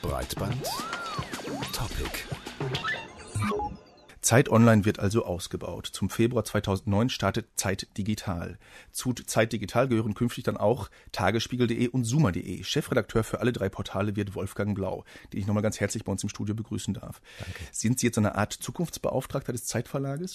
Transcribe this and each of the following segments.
Breitband Topic. Zeit Online wird also ausgebaut. Zum Februar 2009 startet Zeit Digital. Zu Zeit Digital gehören künftig dann auch Tagesspiegel.de und Suma.de. Chefredakteur für alle drei Portale wird Wolfgang Blau, den ich nochmal ganz herzlich bei uns im Studio begrüßen darf. Danke. Sind Sie jetzt so eine Art Zukunftsbeauftragter des Zeitverlages?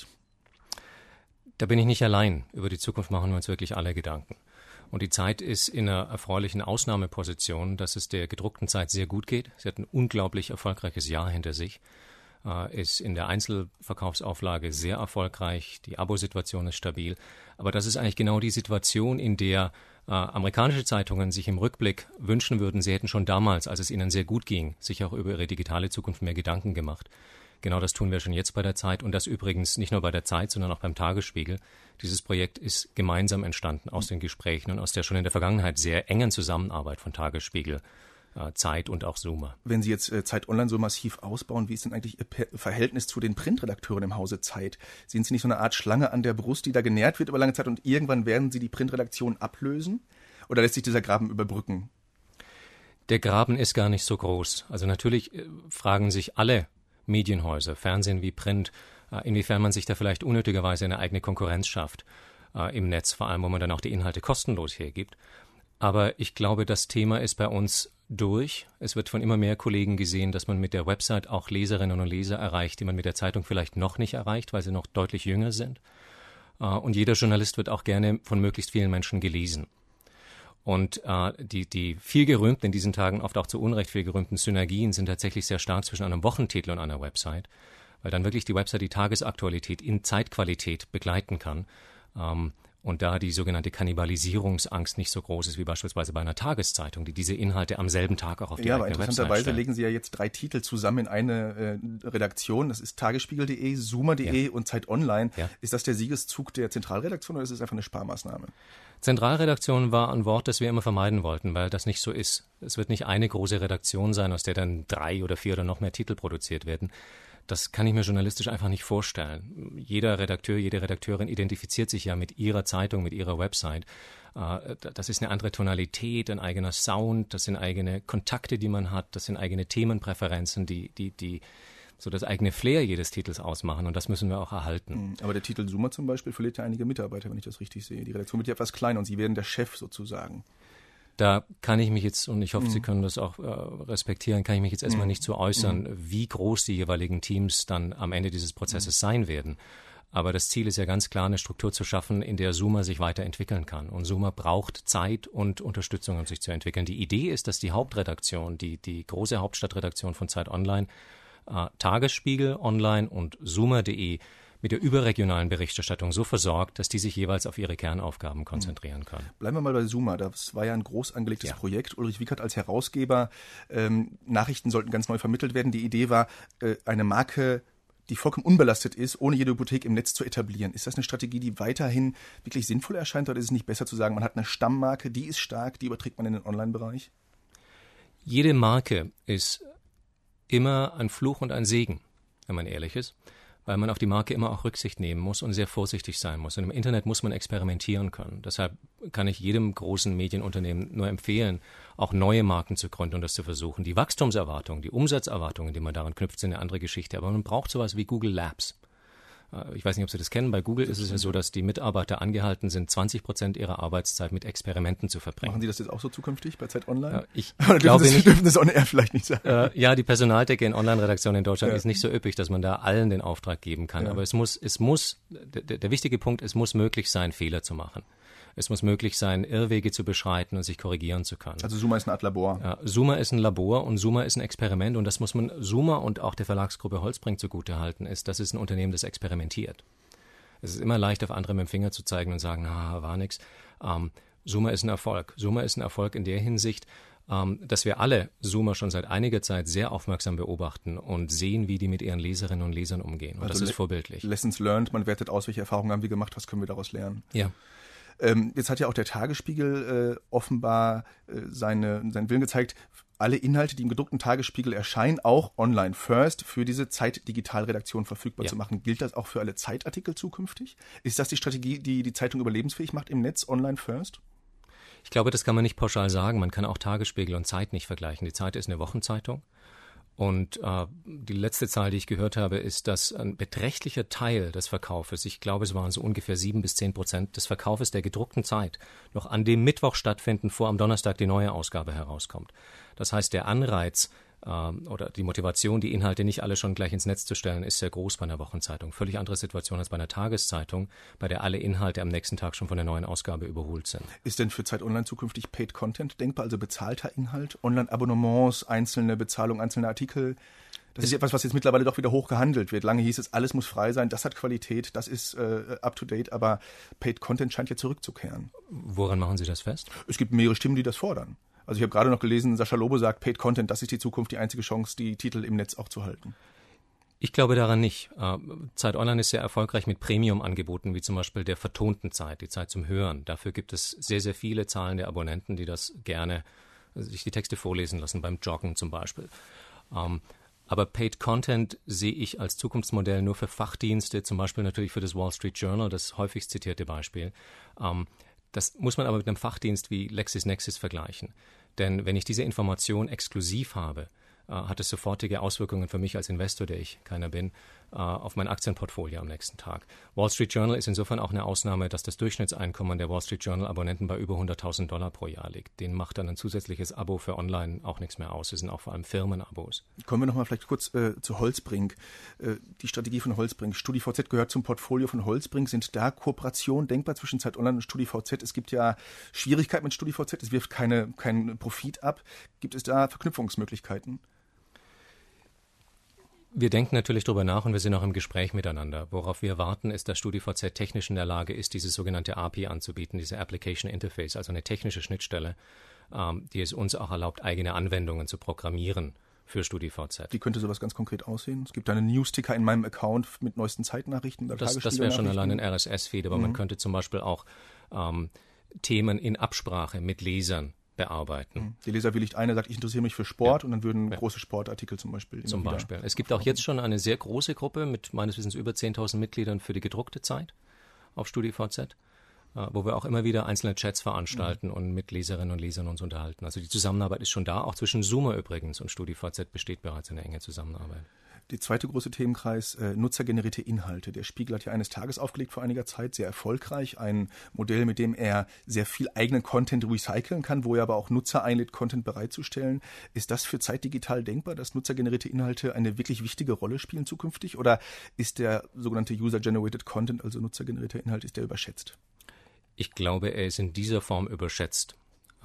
Da bin ich nicht allein. Über die Zukunft machen wir uns wirklich alle Gedanken. Und die Zeit ist in einer erfreulichen Ausnahmeposition, dass es der gedruckten Zeit sehr gut geht. Sie hat ein unglaublich erfolgreiches Jahr hinter sich. Ist in der Einzelverkaufsauflage sehr erfolgreich, die Abosituation ist stabil. Aber das ist eigentlich genau die Situation, in der amerikanische Zeitungen sich im Rückblick wünschen würden, sie hätten schon damals, als es ihnen sehr gut ging, sich auch über ihre digitale Zukunft mehr Gedanken gemacht. Genau das tun wir schon jetzt bei der Zeit und das übrigens nicht nur bei der Zeit, sondern auch beim Tagesspiegel. Dieses Projekt ist gemeinsam entstanden aus den Gesprächen und aus der schon in der Vergangenheit sehr engen Zusammenarbeit von Tagesspiegel, Zeit und auch Suma. Wenn Sie jetzt Zeit Online so massiv ausbauen, wie ist denn eigentlich Ihr Verhältnis zu den Printredakteuren im Hause Zeit? Sind Sie nicht so eine Art Schlange an der Brust, die da genährt wird über lange Zeit und irgendwann werden Sie die Printredaktion ablösen? Oder lässt sich dieser Graben überbrücken? Der Graben ist gar nicht so groß. Also natürlich fragen sich alle Medienhäuser, Fernsehen wie Print, inwiefern man sich da vielleicht unnötigerweise eine eigene Konkurrenz schafft im Netz, vor allem wo man dann auch die Inhalte kostenlos hergibt. Aber ich glaube, das Thema ist bei uns durch. Es wird von immer mehr Kollegen gesehen, dass man mit der Website auch Leserinnen und Leser erreicht, die man mit der Zeitung vielleicht noch nicht erreicht, weil sie noch deutlich jünger sind. Und jeder Journalist wird auch gerne von möglichst vielen Menschen gelesen. Und die viel gerühmten, in diesen Tagen oft auch zu Unrecht viel gerühmten Synergien sind tatsächlich sehr stark zwischen einem Wochentitel und einer Website, weil dann wirklich die Website die Tagesaktualität in Zeitqualität begleiten kann. Und da die sogenannte Kannibalisierungsangst nicht so groß ist wie beispielsweise bei einer Tageszeitung, die diese Inhalte am selben Tag auch auf die eigene Website stellt. Interessanterweise legen Sie ja jetzt 3 Titel zusammen in eine Redaktion. Das ist Tagesspiegel.de, Suma.de und Zeit Online. Ja. Ist das der Siegeszug der Zentralredaktion oder ist es einfach eine Sparmaßnahme? Zentralredaktion war ein Wort, das wir immer vermeiden wollten, weil das nicht so ist. Es wird nicht eine große Redaktion sein, aus der dann 3 oder 4 oder noch mehr Titel produziert werden. Das kann ich mir journalistisch einfach nicht vorstellen. Jeder Redakteur, jede Redakteurin identifiziert sich ja mit ihrer Zeitung, mit ihrer Website. Das ist eine andere Tonalität, ein eigener Sound, das sind eigene Kontakte, die man hat, das sind eigene Themenpräferenzen, die so das eigene Flair jedes Titels ausmachen und das müssen wir auch erhalten. Aber der Titel Suma zum Beispiel verliert ja einige Mitarbeiter, wenn ich das richtig sehe. Die Redaktion wird ja etwas kleiner und Sie werden der Chef sozusagen. Da kann ich mich jetzt, und ich hoffe, Sie können das auch respektieren, kann ich mich jetzt erstmal nicht so äußern, wie groß die jeweiligen Teams dann am Ende dieses Prozesses sein werden. Aber das Ziel ist ja ganz klar, eine Struktur zu schaffen, in der Suma sich weiterentwickeln kann. Und Suma braucht Zeit und Unterstützung, um sich zu entwickeln. Die Idee ist, dass die Hauptredaktion, die große Hauptstadtredaktion von Zeit Online, Tagesspiegel Online und Suma.de mit der überregionalen Berichterstattung so versorgt, dass die sich jeweils auf ihre Kernaufgaben konzentrieren kann. Bleiben wir mal bei Suma. Das war ja ein groß angelegtes Projekt. Ulrich Wickert als Herausgeber. Nachrichten sollten ganz neu vermittelt werden. Die Idee war, eine Marke, die vollkommen unbelastet ist, ohne jede Hypothek im Netz zu etablieren. Ist das eine Strategie, die weiterhin wirklich sinnvoll erscheint? Oder ist es nicht besser zu sagen, man hat eine Stammmarke, die ist stark, die überträgt man in den Online-Bereich? Jede Marke ist immer ein Fluch und ein Segen, wenn man ehrlich ist, weil man auf die Marke immer auch Rücksicht nehmen muss und sehr vorsichtig sein muss. Und im Internet muss man experimentieren können. Deshalb kann ich jedem großen Medienunternehmen nur empfehlen, auch neue Marken zu gründen und das zu versuchen. Die Wachstumserwartungen, die Umsatzerwartungen, die man daran knüpft, sind eine andere Geschichte. Aber man braucht sowas wie Google Labs. Ich weiß nicht, ob Sie das kennen. Bei Google ist es ja so, dass die Mitarbeiter angehalten sind, 20% ihrer Arbeitszeit mit Experimenten zu verbringen. Machen Sie das jetzt auch so zukünftig bei Zeit Online? Ich glaube nicht. Dürfen das on air vielleicht nicht sagen. Ja, die Personaldecke in Online-Redaktionen in Deutschland ist nicht so üppig, dass man da allen den Auftrag geben kann. Ja. Aber der wichtige Punkt, es muss möglich sein, Fehler zu machen. Es muss möglich sein, Irrwege zu beschreiten und sich korrigieren zu können. Also Suma ist eine Art Labor. Ja, Suma ist ein Labor und Suma ist ein Experiment und das muss man Suma und auch der Verlagsgruppe Holzbrink zugutehalten, das ist ein Unternehmen, das experimentiert. Es ist immer leicht, auf andere mit dem Finger zu zeigen und sagen, war nix. Suma ist ein Erfolg. Suma ist ein Erfolg in der Hinsicht, dass wir alle Suma schon seit einiger Zeit sehr aufmerksam beobachten und sehen, wie die mit ihren Leserinnen und Lesern umgehen. Und also das ist vorbildlich. Lessons learned, man wertet aus, welche Erfahrungen haben wir gemacht, was können wir daraus lernen. Ja. Jetzt hat ja auch der Tagesspiegel offenbar seinen Willen gezeigt, alle Inhalte, die im gedruckten Tagesspiegel erscheinen, auch online first für diese Zeit-Digital-Redaktion verfügbar zu machen. Gilt das auch für alle Zeitartikel zukünftig? Ist das die Strategie, die die Zeitung überlebensfähig macht im Netz, online first? Ich glaube, das kann man nicht pauschal sagen. Man kann auch Tagesspiegel und Zeit nicht vergleichen. Die Zeit ist eine Wochenzeitung. Und die letzte Zahl, die ich gehört habe, ist, dass ein beträchtlicher Teil des Verkaufes, ich glaube, es waren so ungefähr 7-10% des Verkaufes der gedruckten Zeit, noch an dem Mittwoch stattfinden, vor am Donnerstag die neue Ausgabe herauskommt. Das heißt, der Anreiz oder die Motivation, die Inhalte nicht alle schon gleich ins Netz zu stellen, ist sehr groß bei einer Wochenzeitung. Völlig andere Situation als bei einer Tageszeitung, bei der alle Inhalte am nächsten Tag schon von der neuen Ausgabe überholt sind. Ist denn für Zeit Online zukünftig Paid Content denkbar, also bezahlter Inhalt, Online-Abonnements, einzelne Bezahlung, einzelne Artikel? Das ist etwas, was jetzt mittlerweile doch wieder hoch gehandelt wird. Lange hieß es, alles muss frei sein, das hat Qualität, das ist up-to-date, aber Paid Content scheint ja zurückzukehren. Woran machen Sie das fest? Es gibt mehrere Stimmen, die das fordern. Also ich habe gerade noch gelesen, Sascha Lobo sagt, Paid Content, das ist die Zukunft, die einzige Chance, die Titel im Netz auch zu halten. Ich glaube daran nicht. Zeit Online ist sehr erfolgreich mit Premium-Angeboten, wie zum Beispiel der vertonten Zeit, die Zeit zum Hören. Dafür gibt es sehr, sehr viele zahlende Abonnenten, die das gerne sich die Texte vorlesen lassen, beim Joggen zum Beispiel. Aber Paid Content sehe ich als Zukunftsmodell nur für Fachdienste, zum Beispiel natürlich für das Wall Street Journal, das häufigst zitierte Beispiel. Das muss man aber mit einem Fachdienst wie LexisNexis vergleichen. Denn wenn ich diese Information exklusiv habe, hat es sofortige Auswirkungen für mich als Investor, der ich keiner bin, auf mein Aktienportfolio am nächsten Tag. Wall Street Journal ist insofern auch eine Ausnahme, dass das Durchschnittseinkommen der Wall Street Journal Abonnenten bei über $100.000 pro Jahr liegt. Denen macht dann ein zusätzliches Abo für Online auch nichts mehr aus. Das sind auch vor allem Firmenabos. Kommen wir nochmal vielleicht kurz zu Holzbrink. Die Strategie von Holzbrink. StudiVZ gehört zum Portfolio von Holzbrink. Sind da Kooperationen denkbar zwischen Zeit Online und StudiVZ? Es gibt ja Schwierigkeiten mit StudiVZ. Es wirft keinen Profit ab. Gibt es da Verknüpfungsmöglichkeiten? Wir denken natürlich darüber nach und wir sind auch im Gespräch miteinander. Worauf wir warten, ist, dass StudiVZ technisch in der Lage ist, dieses sogenannte API anzubieten, diese Application Interface, also eine technische Schnittstelle, die es uns auch erlaubt, eigene Anwendungen zu programmieren für StudiVZ. Wie könnte sowas ganz konkret aussehen? Es gibt einen Newsticker in meinem Account mit neuesten Zeitnachrichten. Das wäre schon allein ein RSS-Feed, aber man könnte zum Beispiel auch Themen in Absprache mit Lesern bearbeiten. Die Leser willigt ein, er sagt, ich interessiere mich für Sport und dann würden große Sportartikel zum Beispiel. Zum Beispiel. Es gibt auch jetzt schon eine sehr große Gruppe mit meines Wissens über 10.000 Mitgliedern für die gedruckte Zeit auf StudiVZ, wo wir auch immer wieder einzelne Chats veranstalten und mit Leserinnen und Lesern uns unterhalten. Also die Zusammenarbeit ist schon da, auch zwischen Zoomer übrigens und StudiVZ besteht bereits eine enge Zusammenarbeit. Der zweite große Themenkreis, nutzergenerierte Inhalte. Der Spiegel hat ja eines Tages aufgelegt vor einiger Zeit, sehr erfolgreich. Ein Modell, mit dem er sehr viel eigenen Content recyceln kann, wo er aber auch Nutzer einlädt, Content bereitzustellen. Ist das für Zeit Digital denkbar, dass nutzergenerierte Inhalte eine wirklich wichtige Rolle spielen zukünftig? Oder ist der sogenannte User-Generated Content, also nutzergenerierter Inhalt, ist der überschätzt? Ich glaube, er ist in dieser Form überschätzt.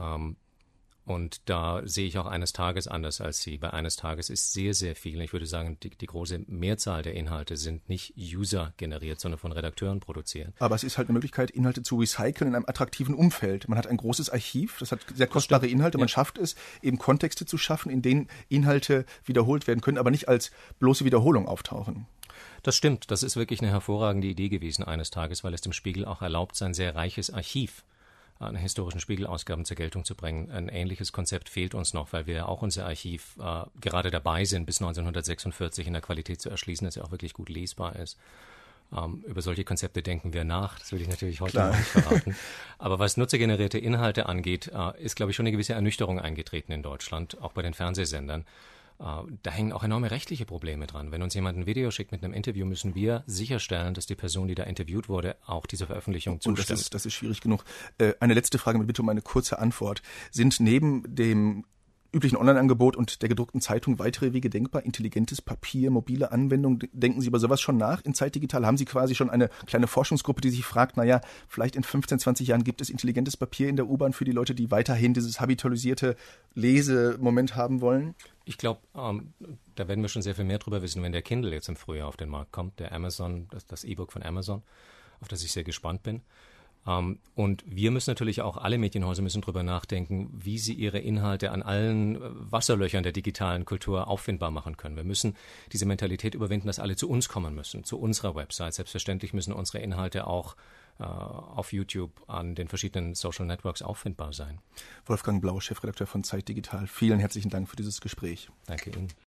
Und da sehe ich auch eines Tages anders als Sie. Bei eines Tages ist sehr, sehr viel. Ich würde sagen, die große Mehrzahl der Inhalte sind nicht user-generiert, sondern von Redakteuren produziert. Aber es ist halt eine Möglichkeit, Inhalte zu recyceln in einem attraktiven Umfeld. Man hat ein großes Archiv, das hat sehr kostbare Inhalte. Man schafft es, eben Kontexte zu schaffen, in denen Inhalte wiederholt werden können, aber nicht als bloße Wiederholung auftauchen. Das stimmt. Das ist wirklich eine hervorragende Idee gewesen eines Tages, weil es dem Spiegel auch erlaubt, sein sehr reiches Archiv an historischen Spiegelausgaben zur Geltung zu bringen. Ein ähnliches Konzept fehlt uns noch, weil wir auch unser Archiv gerade dabei sind, bis 1946 in der Qualität zu erschließen, dass er auch wirklich gut lesbar ist. Über solche Konzepte denken wir nach. Das will ich natürlich heute noch nicht verraten. Aber was nutzergenerierte Inhalte angeht, ist, glaube ich, schon eine gewisse Ernüchterung eingetreten in Deutschland, auch bei den Fernsehsendern. Da hängen auch enorme rechtliche Probleme dran. Wenn uns jemand ein Video schickt mit einem Interview, müssen wir sicherstellen, dass die Person, die da interviewt wurde, auch dieser Veröffentlichung zustimmt. Das ist schwierig genug. Eine letzte Frage mit Bitte um eine kurze Antwort. Sind neben dem üblichen Online-Angebot und der gedruckten Zeitung weitere Wege denkbar? Intelligentes Papier, mobile Anwendungen? Denken Sie über sowas schon nach in Zeit Digital? Haben Sie quasi schon eine kleine Forschungsgruppe, die sich fragt, vielleicht in 15, 20 Jahren gibt es intelligentes Papier in der U-Bahn für die Leute, die weiterhin dieses habitualisierte Lesemoment haben wollen? Ich glaube, da werden wir schon sehr viel mehr drüber wissen, wenn der Kindle jetzt im Frühjahr auf den Markt kommt, der Amazon, das E-Book von Amazon, auf das ich sehr gespannt bin. Und wir müssen natürlich auch, alle Medienhäuser müssen drüber nachdenken, wie sie ihre Inhalte an allen Wasserlöchern der digitalen Kultur auffindbar machen können. Wir müssen diese Mentalität überwinden, dass alle zu uns kommen müssen, zu unserer Website. Selbstverständlich müssen unsere Inhalte auch auf YouTube an den verschiedenen Social Networks auffindbar sein. Wolfgang Blau, Chefredakteur von Zeit Digital. Vielen herzlichen Dank für dieses Gespräch. Danke Ihnen.